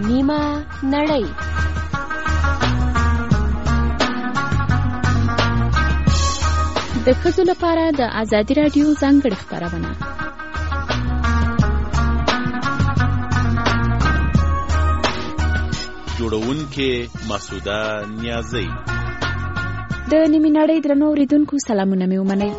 نیمه نړۍ. د ښځو لپاره د ازادي راډیو ځانګړې خپرونه. جوړونکې مسعوده نیازی. د نیمه نړۍ درنو اوریدونکو سلامونه مې ومنئ.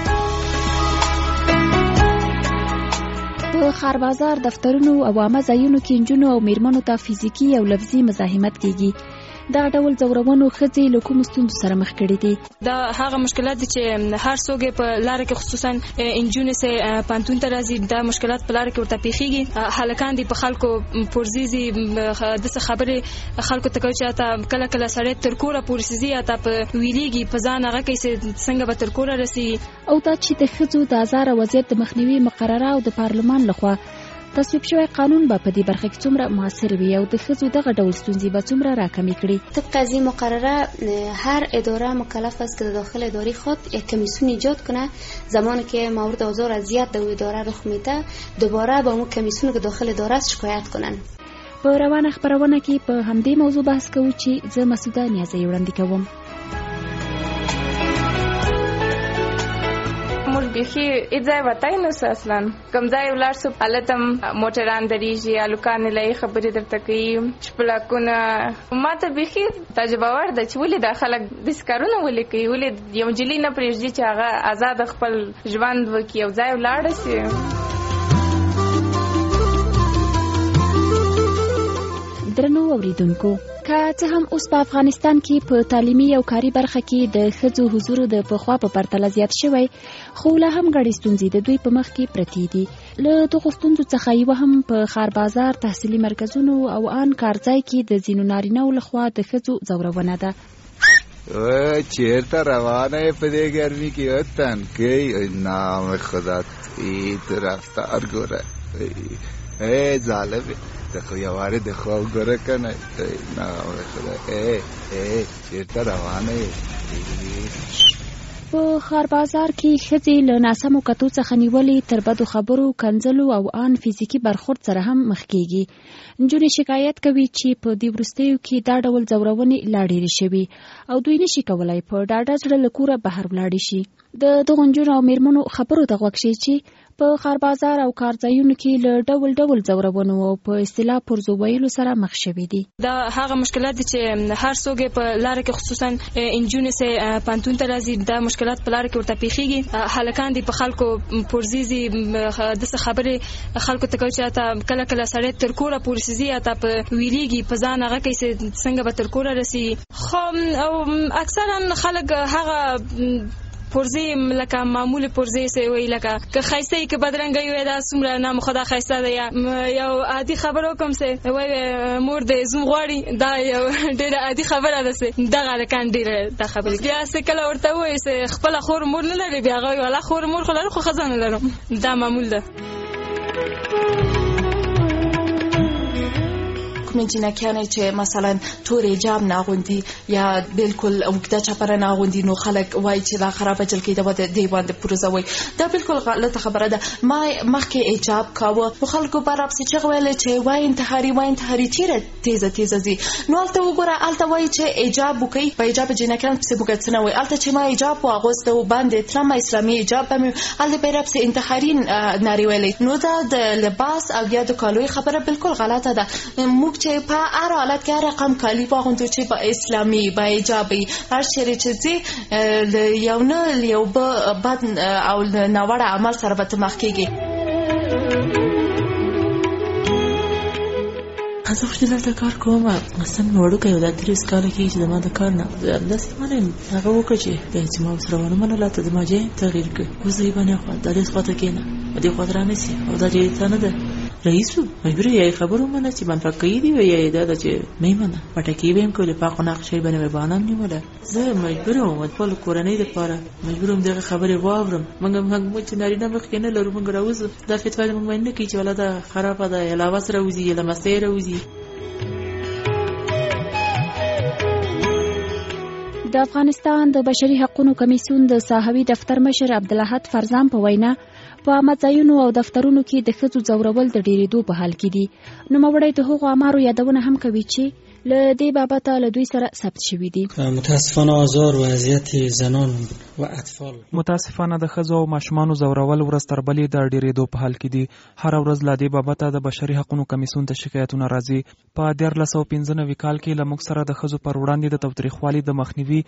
په ښار بازار، دفترونو او عامه ځایونو کې نجونو او میرمنو ته فزیکي او لفظي مزاحمت کیږي. دا ډول ځورونو ښځې له کومو ستونزو سره مخ کړي دي؟ دا هغه مشکلات دي چې هر څوک په لار کې خصوصا انجونې سه پانتون ته راځي. دا مشکلات په لار کې ورته پیښیږي. هلکان دي په خلکو پرزيزي د څه خبره خلکو ته کوي چې تا کله کله سړی تر کوره پورسيزي تا په ویليږي په ځان هغه کې څنګه به تر کوره رسي. او دا چې د ښځو د آزار وضعیت د مخنیوي مقرره او د پارلمان لخوا تصویب شوی قانون به په دې برخه کې څومره موثر وي او د ښځو دغه ډول ستونزې به څومره راکمې کړي؟ طبق از این مقرره هر اداره مکلف است که داخل اداره خود یک کمیسیون ایجاد کنه. زمانی که مورد آزار اذیت در اداره رخ میده دوباره با اون کمیسیون که داخل اداره است شکایت کنن. په روانه خبرونه کې په همدې موضوع بحث کوو چې زه مسعوده نیازی وړاندې کوم. بیخی ایځای وتای نو اصلا کوم ځای ولر سو حالتم موټران دریږي الکان لای خبرې درته کوي شپلاکونه ماته بیخی تجربه ورده چې ولې داخله د سکارونه ولې کوي ولې یو جلی نه پرېږدي چې هغه آزاد خپل ژوند وکړي او ځای ولر شي. درنو اوریدونکو، که څه هم اوس په افغانستان کې په تعلیمي او کاري برخه کې د ښځو حضور د پخوا په پرتله زیات شوی، خو لا هم ګڼې ستونزې د دوی په مخ کې پرتې دي. له دغو ستونزو څخه یوه هم په ښار بازار، تحصیلي مرکزونو او آن کارځای کې د ځینو نارینه‌و لخوا د ښځو ځورونه ده. چیرته روانه یې په دې ګرمي کې وطن کې نام خدا ته رفتار ګوره ای ظالم دخو یواره دخو گره کنه نام خدا چیرته روانه په ښار بازار کې ښځې له ناسمو کتو څخه نیولې تر بدو خبرو، کنځلو او آن فزیکي برخورد سره هم مخ کېږي. نجونې شکایت کوي چې په دې وروستیو کې دا ډول ځورونې لا ډېرې شوي او دوی نشي کولی په ډاډه زړه له کوره بهر ولاړې شي. د دغو نجونو او میرمنو خبرو ته غوږ شئ چې په ښار بازار او کارځایونو کې له ډول ډول ځورونو او په اصطلاح پرزو ویلو سره مخ شوي دي. دا هغه مشکلات دي چې هر څوک په لار کې خصوصا انجونې سه پانتون ته راځي. دا مشکلات په لار کې ورته پیښیږي. هلکان دي په خلکو پرزيزي د څه خبره خلکو ته کوي چې تا کله کله سړی تر کوره پورسيزي تا په ویليږي په ځان هغه کې څنګه به تر کوره رسي. خو او اکثرا خلک هغه پرزي لکه معمولی پرزي سي وی لکه که خاصه کې بدرنګي وي دا څومره نام خدا خاصه ده یا یو عادي خبرو کوم سي وی مور دې زوم غواړي دا یو ډېر عادي خبره ده سي دغه کان ډېر دا خبره بیا سه کله ورته وي سي خپل خور مور نه لري بیا غوي ولا خور مور خلل خو خزانه لرم دا معمول ده. جنکیانه چې مثلا تور حجاب ناغوندي یا بالکل اوږده چپره ناغوندي نو خلک وایي چې دا خرابه جلکې ده د دی باندې پروزوي. دا بالکل غلطه خبره ده. ما مخکې حجاب کاوه خو خلکو برابر چې ویل چې وای انتحاري چیرې تیزه زی نو البته وګوره البته وایي چې حجاب وکي په حجاب جنکیان څه وګت نه وای البته چې ما حجاب واغوسته و باندې ترما اسلامي حجاب به البته برابر چې انتحاري ناری ویلې نو دا د لباس او یا د کالوي خبره بالکل غلطه ده. موږ چې په هر حالت کې رقم کالی واغوندو چې با اسلامي با حجابي هر شری چې یو نه یو بد او ناوړه عمل سره به مخ کېږي. زه خو دلته کار کوم مثلا وړو کې د 3 کال کې چې ما د کار نه داسې مانه هغه وکړي چې ما سره ونه منله ته د ماجه تغییر کړ وزې باندې خو د دې خاطر کې نه دې خاطر نه سي او دا دې څنګه ده رئیسو مجبور یې خبرو منه چې من فکر دی وی دا چې میمنه پټکی ویم کوله په قناقشه باندې بانم نیوله زه مجبورم خپل کورنۍ لپاره مجبورم دغه خبره واورم. موږ چې نارینه مخ کې نه لرو موږ راوځو دا فتوا موږ نه کی چې ولدا خرابه ده علاوه سره وځي یا لمسه راوځي. د افغانستان د بشري حقوقو کمیسیون د صحوي دفتر مشر عبدالحد فرزان په وینا په عامه ځایونو او دفترونو کې د ښځو ځورول د ډېرېدو په حال کې دي. نوموړی د هغو اعمارو یادونه هم کوي چې له دې بابته له دوی سره ثبت شوي دي. متاسفانه آزار و اذیت زنان و اطفال، متاسفانه د ښځو او ماشومانو ځورول ورځ تر بلې د ډېرېدو په حال کې دي. هره ورځ له دې بابته د بشري حقونو کمیسیون ته شکایتونه راځي. په 1395 کال کې له موږ سره د ښځو پر وړاندې د تاوتریخوالي د مخنیوي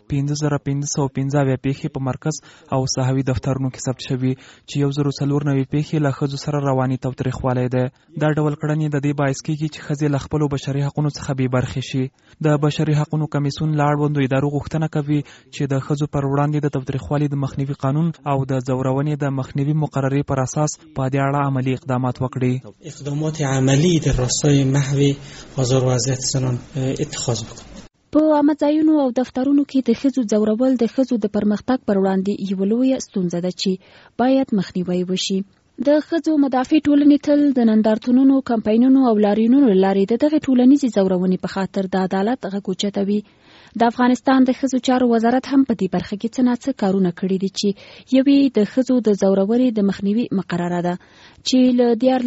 15515 پیښې په مرکز او ساحوي دفترونو کې ثبت شوي چې 1094 پیښې له ښځو سره رواني تاوتریخوالی دی. دا ډول کړنې د دې باعث کېږي چې ښځې له خپلو بشري حقونو څخه بې برخې شي. د بشري حقونو کمیسیون له اړوندو ادارو غوښتنه کوي چې د ښځو پر وړاندې د تاوتریخوالي د مخنیوي قانون او د ځورونې د مخنیوي مقررې پر اساس په دې اړه عملی اقدامات وکړي. اقدامات عملی در راستای محو آزار و اذیت زنان اتخاذ وکړي. په عامه ځایونو او دفترونو کې د ښځو ځورول د ښځو د پرمختګ پر وړاندې یوه لویه ستونزه ده چې باید مخنیوی وشي. د ښځو مدافع ټولنې تل د نندارتونونو، کمپاینونو او لاریونونو له لارې د دغې ټولنیزې ځورونې په خاطر د عدالت غږ اوچتوي. د افغانستان د ښځو چارو وزارت هم په دې برخه کې څه ناڅه کارونه کړي دي چې یوې د ښځو د ځورونې د مخنیوي مقرره ده چې له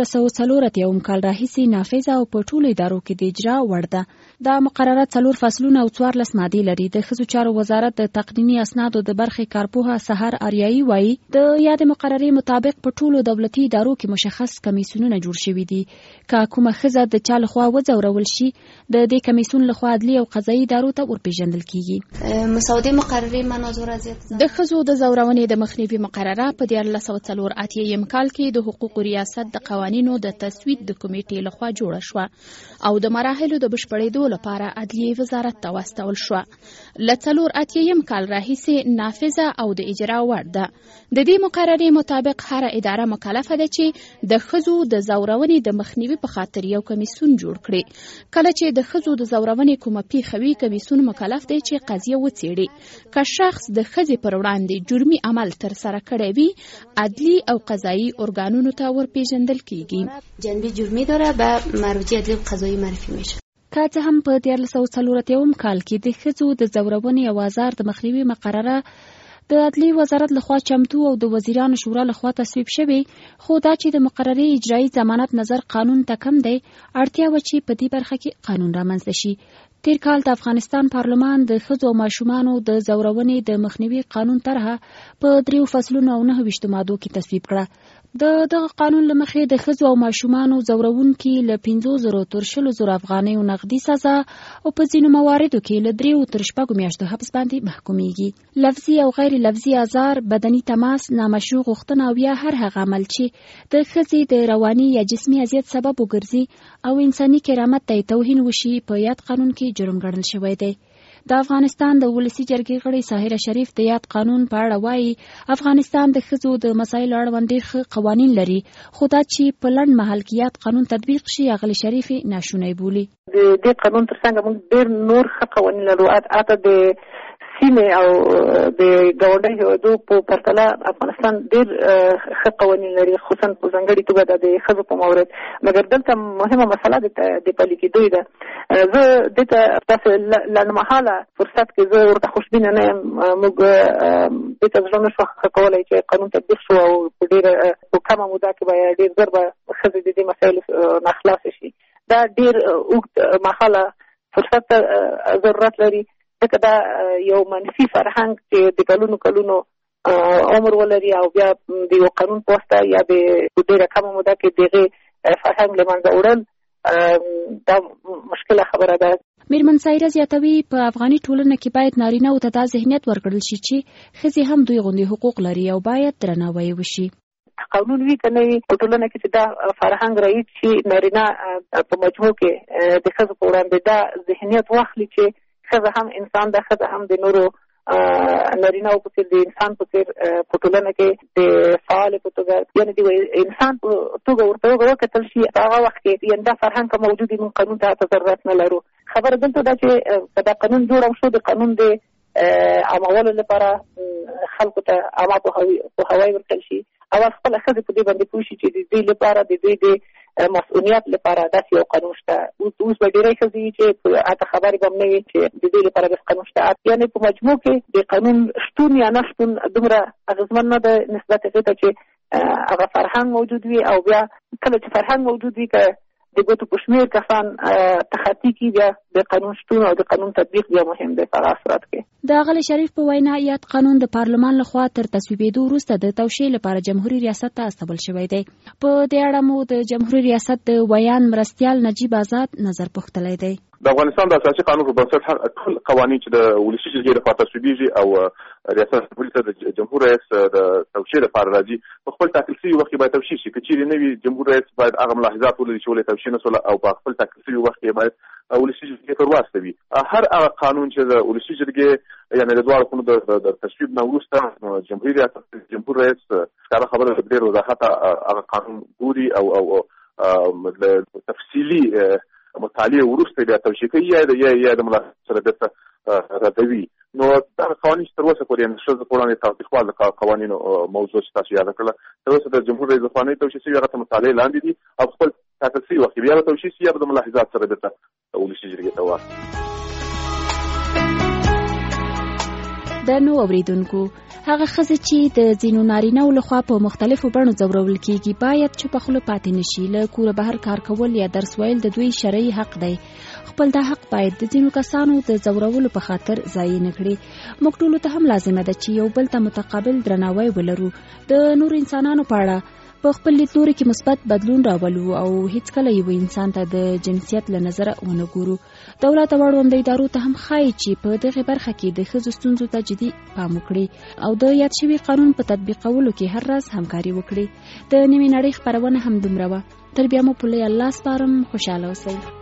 1440 کال راهیسې نافذه او په ټولو ادارو کې د اجرا وړ ده. دا مقرره 4 فصلونه او 14 مادې لري. د ښځو چارو وزارت د تقنیني اسنادو د برخې کارپوهه سحر آریایي وایي د یادې مقررې مطابق په ټولو دولتي ادارو کې مشخص کمیسیونونه جوړ شوي دي. که کومه ښځه د چا لخوا وځورول شي د دې کمیسیون لخوا عدلي او قضایي ادارو ته ورپېژندل کیږي. مسودې مقررې مناظر اذیت د ښځو د ځورونې د مخنیوي مقرره په 1484 کال کې د حقوقو ریاست د قوانینو د تصویب د کمیټې لخوا جوړه شوه او د مراحلو د بشپړېدو لپاره عدلیې وزارت ته واستول شوه. له 480 کال راهیسې نافذه او د اجرا وړ ده. د دې مقررې مطابق هر اداره مکلفه ده چې د ښځو د ځورونې د مخنیوي په خاطر یو کمیسیون جوړ کړي. کله چې د ښځو د ځورونې کومه پیښه وي، کمیسیون مکلف دی چې قضیه وڅېړي. که شخص د ښځې پر وړاندې جرمي عمل ترسره کړی وي، عدلي او قضایي ارګانونو ته ورپېژندل کیږي. جنبه جرمی داره به مرجع عدلی و قضایی معرفی میشه. که څه هم په 1440 کال کې د ښځو د ځورونې او آزار د مخنیوي مقرره د عدلي وزارت لخوا چمتو او د وزیرانو شورا لخوا تصویب شوی، خو دا چې د مقررې اجرایی ضمانت نظر قانون ته کم دی، اړتیا و چې په دې برخه کې قانون رامنځته شي. تیر کال د افغانستان پارلمان د ښځو او ماشومانو د ځورونې د مخنیوي قانون طرحه په 3 فصلونو او 9 مادو کې تصویب کړه. دغه قانون له مخې د ښځو او ماشومانو ځورونکي له 5,000 تر 20,000 افغانیو نغدي سزا او په ځینو مواردو کې له 3 تر 6 میاشتو حبس باندې محکومیږي. لفظي او غیر لفظي آزار، بدني تماس، نامشروع غوښتنه او یا هر هغه عمل چې د ښځې د رواني یا جسمي اذیت سبب وګرځي او انساني کرامت ته توهین وشي په یاد قانون کې جرم ګڼل شوی دی. د افغانستان د ولسی جرګې غړي ساحره شریف د یاد قانون په اړه وایي افغانستان د ښځو د مسایلو اړوند ډېر قوانین لري، خو دا چې په لنډ مهال کې یاد قانون تطبیق شي اغلی شریف ناشونی بولي. د دې قانون ترڅنګ موږ ډېر نور ښه قوانین لرو. اته د سیمې او د ګاونډي هېوادو په پرتله افغانستان ډېر ښه قوانین لري، خصوصا په ځانګړې توګه د ښځو په مورد. مګر دلته مهمه مسله د پلي کېدو ده. زه دې ته داسې لنډمهاله فرصت کې زه ورته خوشبینه نه یم. موږ دې ته زړه نه شو ښه کولی چې قانون تطبیق شو او په ډېره په کمه موده کې به ډېر زر به ښځې د دې مسایلو نه خلاصې شي. دا ډېر اوږد مهاله فرصت ته ضرورت لري، ځکه دا یو منفي فرهنګ چې د کلونو عمر ولري او بیا د یو قانون په واسطه یا د ډېره کمه موده کې دغه فرهنګ له منځه وړل دا مشکله خبره ده. میرمن سایره زیاتوي په افغاني ټولنه کې باید نارینه او ته دا ذهنیت ورکړل شي چې ښځې هم دوی غوندې حقوق لري او باید درناوی وشي. قانون وی کنه وی په ټولنه کې چې دا فرهنګ رئیس شي، نارینه په مجموع کې د ښځو په وړاندې دا ذهنیت واخلي چې ښځه هم انسان ده، ښځه هم د نورو نارینه او په څېر د انسان په څېر په ټولنه کې د فعال په توګه یعنې د انسان په توګه ورته وکتل شي. هغه وخت کې یعنې دا فرهنګ که موجود وي موږ قانون ته ضرورت نه لرو. خبره دلته ده چې دا قانون جوړ شو د قانون د عامولو لپاره خلکو ته عامه پوهاوی ورکړل شي. اول خپله ښځې په دې باندې پوه شي چې د دوی لپاره د دوی د مسؤلیت لپاره داسې یو قانون شته. اوس به ډېری ښځې چې حتی خبرې به هم نه وي چې د دوی لپاره داسې قانون شته. یعنې په مجموع کې د قانون شتون یا نه شتون دومره اغېزمن نه ده نسبت هغې ته چې هغه فرهنګ موجود وي او بیا کله چې فرهنګ موجود وي که د ګوتو په شمېر کسان تخطي کړي بیا د قانون شتون او د قانون تطبیق بیا مهم دی په هغه صورت کې. د غل شریف په وینا یاد قانون د پارلمان لخوا تر تصویبېدو وروسته د توشیح لپاره جمهوریت ریاست ته استول شوی دی. په دې اړه مو د جمهوریت ریاست د ویان مرستیال نجیب آزاد نظر پوښتلی دی. د افغانستان د اساسي قانون په بنسټ ټول قوانین چې د ولسي جرګې لخوا تصویبېږي او ریاست جمهوریت د جمهور رئیس د توشیح لپاره راځي په خپل ټاکل شوي وخت کې باید توشیح شي. که چیرې نه وي جمهور رئیس باید هغه ملاحظات ولري چې ولې توشیح نه شوله او په خپل ټاکل شوي وخت کې باید ولسي جرګې ته ورواستوي. هر هغه قانون چې د ولسي جرګې یعنې د دواړو خونو د تصویب نه وروسته جمهوري ریاست جمهور رئیس ښکاره خبره د ډېر وضاحت هغه قانون ګوري او تفصیلي مطالعه وروسته بیا توشیح کوي یا د ملاحظات سره بېرته ردوي. نو دا قوانین چې تر اوسه پورې یعنې ښځو په وړاندې تاوتریخوال د قوانینو موضوع چې تاسو یاده کړله تر اوسه د جمهور رئیس لخوا نه توشیح شوي هغه ته مطالعې لاندې دي او خپل ټاکل شوي وخت بیا به توشیح شي یا به د ملاحظات سره بېرته ولسي جرګې ته واستوي. د نو اوریدونکو هغه ښځې چې د ځینو نارینه‌و لخوا په مختلفو بڼو ځورول کیږي باید چوپه خوله پاتې نشي. له کوره بهر کار کول یا درس ویل د دوی شرعي حق دی. خپل دا حق باید د ځینو کسانو د ځورولو په خاطر ضایع نه کړي. موږ ټولو ته هم لازمه ده چې یو بل ته متقابل درناوی ولرو. د نورو انسانانو په اړه په خپل لیدلوري کې مثبت بدلون راولو او هیڅکله یو انسان ته د جنسیت له نظره ونه ګورو. دولت او اړوند ادارو ته هم ښایي چې په دغه برخه کې د ښځو ستونزو ته جدي پام وکړي او د یاد شوي قانون په تطبیقولو کې هر ورځ همکاري وکړي. د نیمې نړۍ خپرونه هم دومره وه. تر بیا مو په لوی الله سپارم. خوشحاله اوسئ.